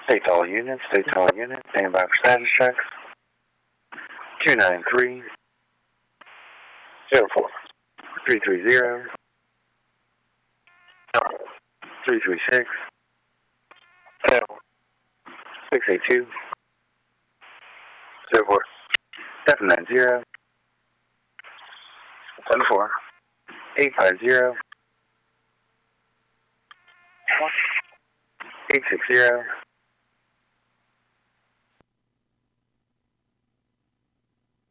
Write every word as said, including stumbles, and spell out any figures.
State to all units, state to all units, stand by for status checks. two nine three, zero four, three three zero, three three six, six eight two, zero four, seven nine zero, seven four, eight five zero, eight six zero,